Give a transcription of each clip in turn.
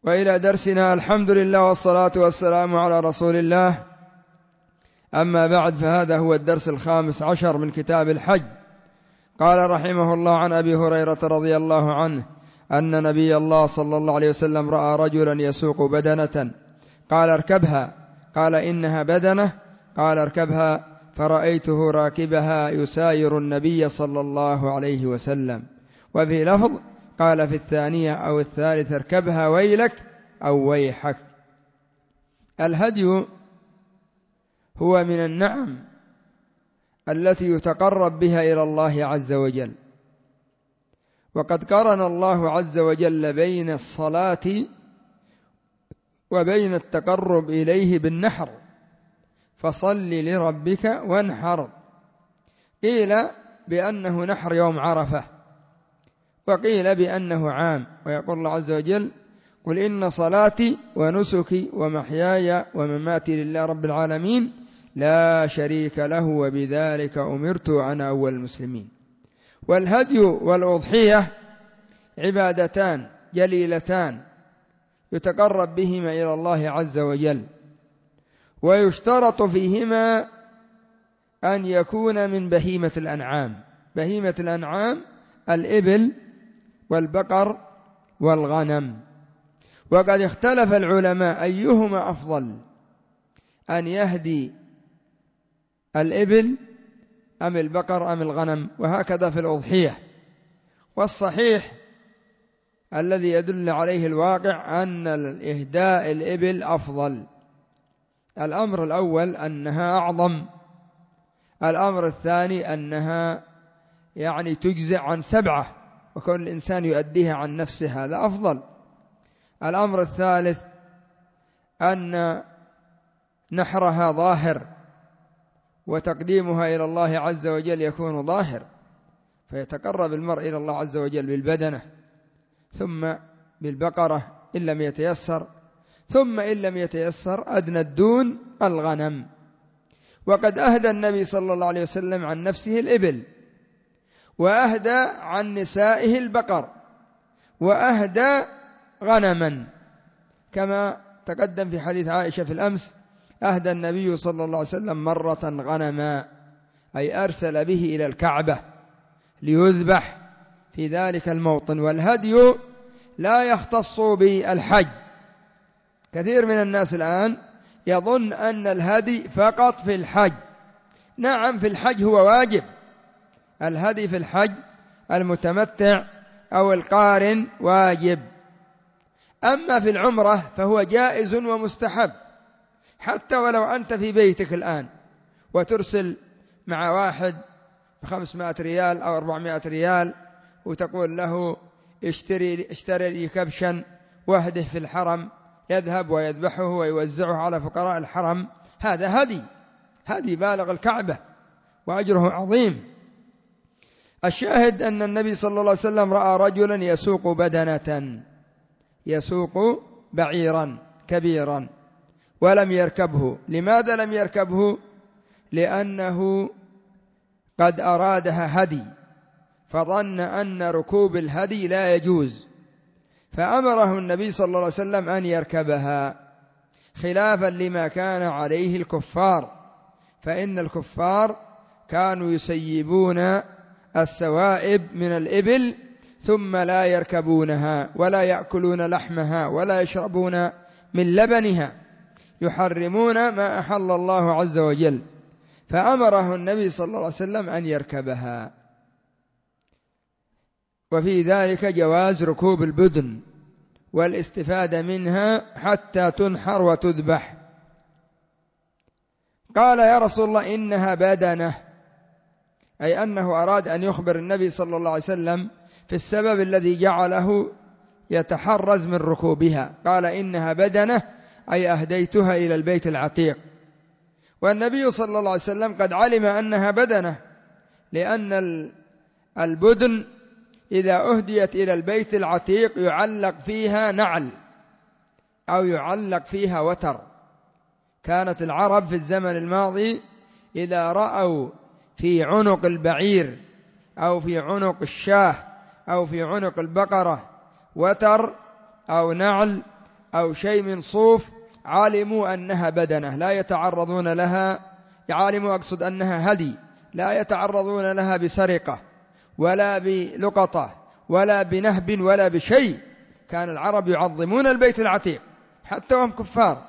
وإلى درسنا. الحمد لله والصلاة والسلام على رسول الله. أما بعد، فهذا هو الدرس 15 من كتاب الحج. قال رحمه الله: عن أبي هريرة رضي الله عنه أن نبي الله صلى الله عليه وسلم رأى رجلا يسوق بدنة، قال: اركبها. قال: إنها بدنة. قال: اركبها. فرأيته راكبها يساير النبي صلى الله عليه وسلم. وفي لفظ قال في الثانية أو الثالث: اركبها ويلك أو ويحك. الهدي هو من النعم التي يتقرب بها إلى الله عز وجل، وقد قرن الله عز وجل بين الصلاة وبين التقرب إليه بالنحر: فصل لربك وانحر. قيل بأنه نحر يوم عرفة، وقيل بأنه عام. ويقول الله عز وجل: قل إن صلاتي ونسكي ومحياي ومماتي لله رب العالمين لا شريك له وبذلك أمرت وأنا أول المسلمين. والهدي والأضحية عبادتان جليلتان يتقرب بهما إلى الله عز وجل، ويشترط فيهما أن يكون من بهيمة الأنعام. بهيمة الأنعام الإبل والبقر والغنم. وقد اختلف العلماء أيهما أفضل، أن يهدي الإبل أم البقر أم الغنم، وهكذا في الأضحية. والصحيح الذي يدل عليه الواقع أن الإهداء الإبل أفضل. الأمر الأول أنها أعظم، الأمر الثاني أنها تجزئ عن 7، وكون الإنسان يؤديها عن نفسه هذا أفضل. الأمر الثالث أن نحرها ظاهر، وتقديمها إلى الله عز وجل يكون ظاهر، فيتقرب المرء إلى الله عز وجل بالبدنة، ثم بالبقرة إن لم يتيسر، ثم إن لم يتيسر أدنى الدون الغنم. وقد أهدى النبي صلى الله عليه وسلم عن نفسه الإبل، وأهدى عن نسائه البقر، وأهدى غنما، كما تقدم في حديث عائشة في الأمس: أهدى النبي صلى الله عليه وسلم مرة غنما، أي أرسل به إلى الكعبة ليذبح في ذلك الموطن. والهدي لا يختص بالحج. كثير من الناس الآن يظن أن الهدي فقط في الحج. نعم، في الحج هو واجب. الهدي في الحج المتمتع أو القارن واجب. أما في العمرة فهو جائز ومستحب، حتى ولو أنت في بيتك الآن وترسل مع واحد 500 ريال أو 400 ريال وتقول له: اشتري لي كبشا واهده في الحرم، يذهب ويذبحه ويوزعه على فقراء الحرم، هذا هدي بالغ الكعبة وأجره عظيم. الشاهد أن النبي صلى الله عليه وسلم رأى رجلا يسوق بدنة، يسوق بعيرا كبيرا، ولم يركبه. لماذا لم يركبه؟ لأنه قد أرادها هدي، فظن أن ركوب الهدي لا يجوز، فأمره النبي صلى الله عليه وسلم أن يركبها، خلافا لما كان عليه الكفار. فإن الكفار كانوا يسيبون السوائب من الإبل ثم لا يركبونها ولا يأكلون لحمها ولا يشربون من لبنها، يحرمون ما أحل الله عز وجل، فأمره النبي صلى الله عليه وسلم أن يركبها. وفي ذلك جواز ركوب البدن والاستفادة منها حتى تنحر وتذبح. قال: يا رسول الله إنها بدنة، أي أنه أراد أن يخبر النبي صلى الله عليه وسلم في السبب الذي جعله يتحرز من ركوبها. قال: إنها بدنة، أي أهديتها إلى البيت العتيق. والنبي صلى الله عليه وسلم قد علم أنها بدنة، لأن البدن إذا أهديت إلى البيت العتيق يعلق فيها نعل أو يعلق فيها وتر. كانت العرب في الزمن الماضي إذا رأوا في عنق البعير أو في عنق الشاه أو في عنق البقرة وتر أو نعل أو شيء من صوف علموا أنها بدنة لا يتعرضون لها، علموا أقصد أنها هدي لا يتعرضون لها بسرقة ولا بلقطة ولا بنهب ولا بشيء. كان العرب يعظمون البيت العتيق حتى وهم كفار.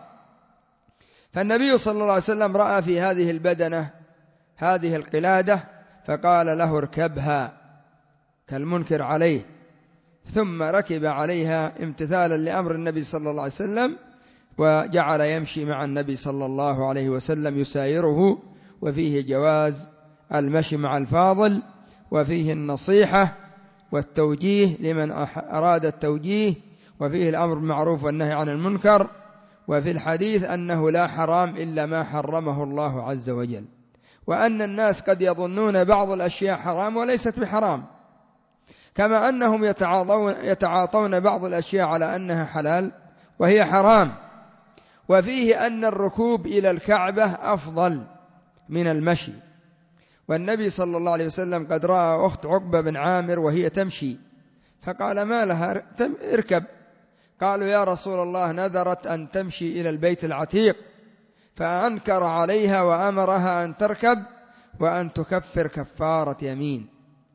فالنبي صلى الله عليه وسلم رأى في هذه البدنة هذه القلادة فقال له اركبها كالمنكر عليه، ثم ركب عليها امتثالا لأمر النبي صلى الله عليه وسلم، وجعل يمشي مع النبي صلى الله عليه وسلم يسايره. وفيه جواز المشي مع الفاضل، وفيه النصيحة والتوجيه لمن أراد التوجيه، وفيه الأمر بالمعروف والنهي عن المنكر. وفي الحديث أنه لا حرام إلا ما حرمه الله عز وجل، وأن الناس قد يظنون بعض الأشياء حرام وليست بحرام، كما أنهم يتعاطون بعض الأشياء على أنها حلال وهي حرام. وفيه أن الركوب إلى الكعبة أفضل من المشي، والنبي صلى الله عليه وسلم قد رأى أخت عقبة بن عامر وهي تمشي فقال ما لها اركب، قالوا يا رسول الله نذرت أن تمشي إلى البيت العتيق، فأنكر عليها وأمرها أن تركب وأن تكفر كفارة يمين.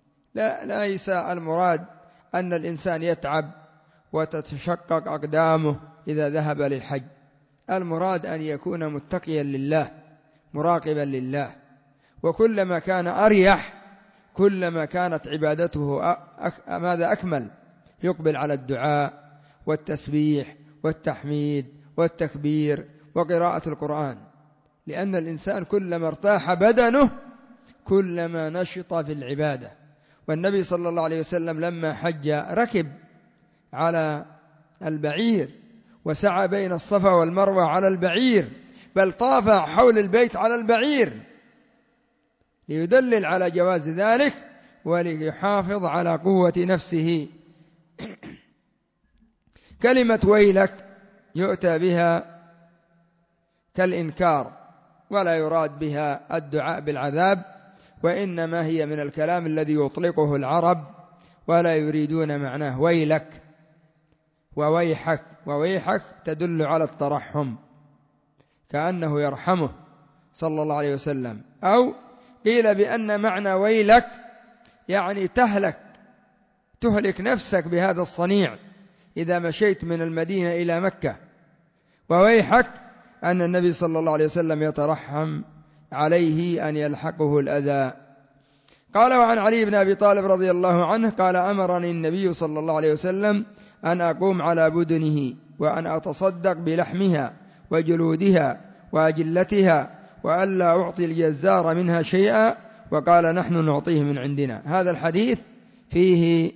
ليس المراد أن الإنسان يتعب وتتشقق أقدامه إذا ذهب للحج، المراد أن يكون متقيا لله مراقبا لله، وكلما كان أريح كلما كانت عبادته ماذا أكمل، يقبل على الدعاء والتسبيح والتحميد والتكبير وقراءة القرآن، لأن الإنسان كلما ارتاح بدنه كلما نشط في العبادة. والنبي صلى الله عليه وسلم لما حج ركب على البعير وسعى بين الصفا والمروة على البعير، بل طاف حول البيت على البعير ليدلل على جواز ذلك وليحافظ على قوة نفسه. كلمة ويلك يؤتى بها كالإنكار ولا يراد بها الدعاء بالعذاب، وإنما هي من الكلام الذي يطلقه العرب ولا يريدون معناه. ويلك وويحك، وويحك تدل على الترحم كأنه يرحمه صلى الله عليه وسلم. أو قيل بأن معنى ويلك يعني تهلك نفسك بهذا الصنيع إذا مشيت من المدينة إلى مكة. وويحك أن النبي صلى الله عليه وسلم يترحم عليه أن يلحقه الأذى. قال وعن علي بن أبي طالب رضي الله عنه قال أمرني النبي صلى الله عليه وسلم أن أقوم على بدنه وأن أتصدق بلحمها وجلودها وأجلتها وألا أعطي الجزار منها شيئا، وقال نحن نعطيه من عندنا. هذا الحديث فيه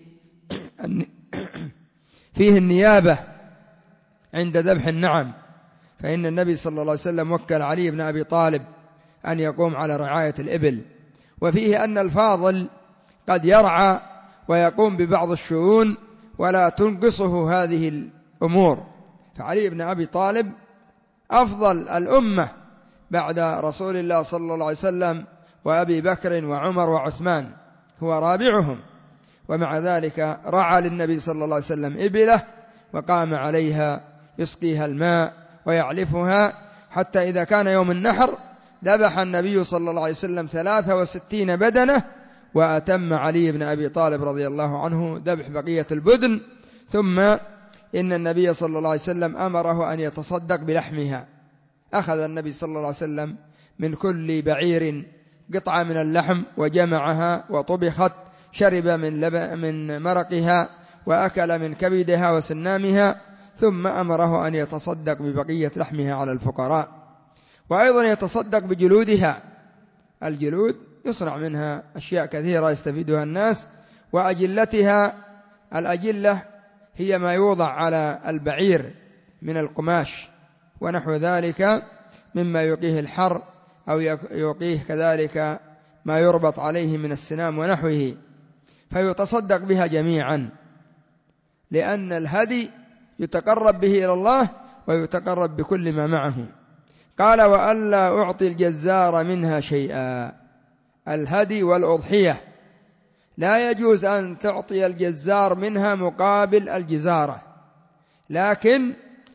النيابة عند ذبح النعم، فإن النبي صلى الله عليه وسلم وكل علي بن أبي طالب أن يقوم على رعاية الإبل. وفيه أن الفاضل قد يرعى ويقوم ببعض الشؤون ولا تنقصه هذه الأمور، فعلي بن أبي طالب أفضل الأمة بعد رسول الله صلى الله عليه وسلم وأبي بكر وعمر وعثمان، هو رابعهم، ومع ذلك رعى للنبي صلى الله عليه وسلم إبله وقام عليها يسقيها الماء ويعلفها، حتى إذا كان يوم النحر ذبح النبي صلى الله عليه وسلم 63 بدنة، وأتم علي بن أبي طالب رضي الله عنه ذبح بقية البدن. ثم إن النبي صلى الله عليه وسلم أمره أن يتصدق بلحمها، أخذ النبي صلى الله عليه وسلم من كل بعير قطعة من اللحم وجمعها وطبخت، شرب من مرقها وأكل من كبدها وسنامها، ثم أمره أن يتصدق ببقية لحمها على الفقراء، وأيضا يتصدق بجلودها. الجلود يصنع منها أشياء كثيرة يستفيدها الناس. وأجلتها، الأجلة هي ما يوضع على البعير من القماش ونحو ذلك مما يقيه الحر أو يقيه كذلك ما يربط عليه من السنام ونحوه، فيتصدق بها جميعا، لأن الهدي يتقرب به إلى الله ويتقرب بكل ما معه. قال وألا أعطي الجزار منها شيئا. الهدي والأضحية لا يجوز أن تعطي الجزار منها مقابل الجزارة، لكن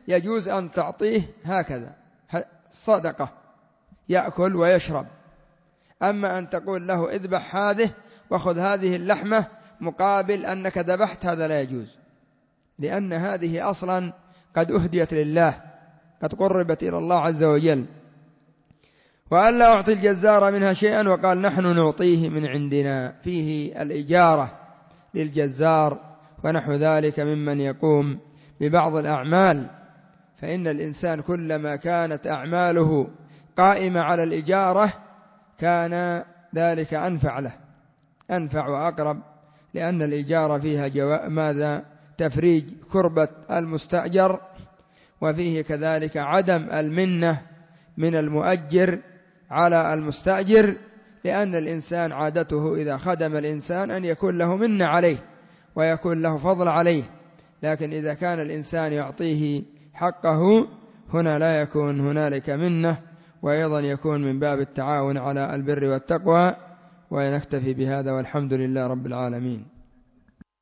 يجوز أن تعطيه هكذا صدقة يأكل ويشرب. أما أن تقول له اذبح هذه وخذ هذه اللحمة مقابل أنك ذبحت، هذا لا يجوز، لأن هذه أصلا قد أهديت لله، قد قربت إلى الله عز وجل. وأن لا أعطي الجزار منها شيئا، وقال نحن نعطيه من عندنا، فيه الإجارة للجزار ونحو ذلك ممن يقوم ببعض الأعمال. فإن الإنسان كلما كانت أعماله قائمة على الإجارة كان ذلك أنفع له، أنفع وأقرب، لأن الإجارة فيها ماذا؟ تفريج كربة المستأجر، وفيه كذلك عدم المنة من المؤجر على المستأجر، لأن الإنسان عادته إذا خدم الإنسان أن يكون له منة عليه ويكون له فضل عليه، لكن إذا كان الإنسان يعطيه حقه هنا لا يكون هنالك منة، وأيضا يكون من باب التعاون على البر والتقوى. ونكتفي بهذا والحمد لله رب العالمين.